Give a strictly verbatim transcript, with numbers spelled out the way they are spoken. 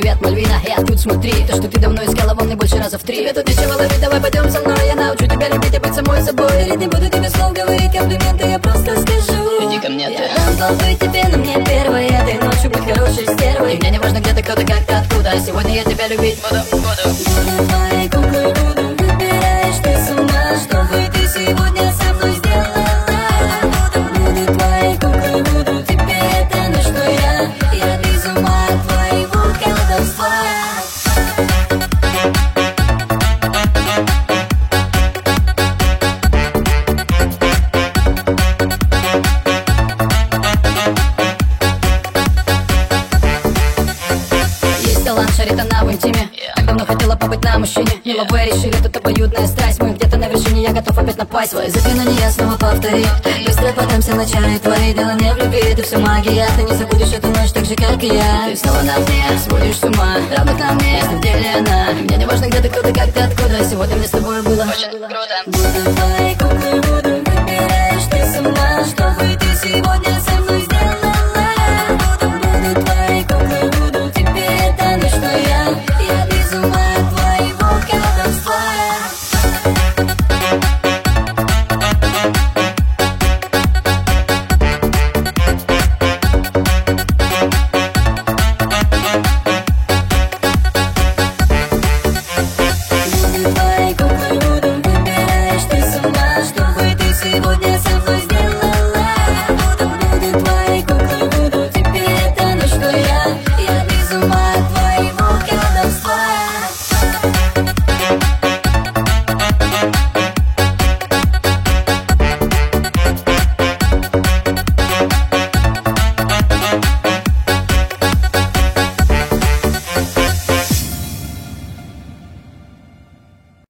привет, Мальвина, я тут, смотри. То, что ты давно искала, волны больше раза в три. Тебе тут нечего ловить, давай пойдем со мной. Я научу тебя любить и быть самой собой. Говорить не буду тебе слов, говорить комплименты, я просто скажу. Иди ко мне, ты. Я дам побыть тебе, но мне первой этой ночью быть хорошей стервой. И мне не важно, где ты, кто ты, как ты, откуда. Сегодня я тебя любить буду, буду. Буду твоей куклой, буду. Выбираешь ты с ума, что бы ты сегодня со мной сделала. Буду твоей куклой, буду. Теперь это на что я. Я без ума от твоего колдовства. Шарит она в интиме. Так давно хотела побыть на мужчине. Миловые решили, тут обоюдная страсть. Мы где-то на вершине, я готов опять напасть. Свои заклинания снова повтори. Быстро подамся на чары твои. Дело не в любви, ты все магия. Ты не забудешь эту ночь так же, как и я. Ты снова на мне, сводишь с ума. Равно на мне, если в деле она. Мне не важно, где ты, кто ты, как ты, откуда. Сегодня мне с тобой было очень круто.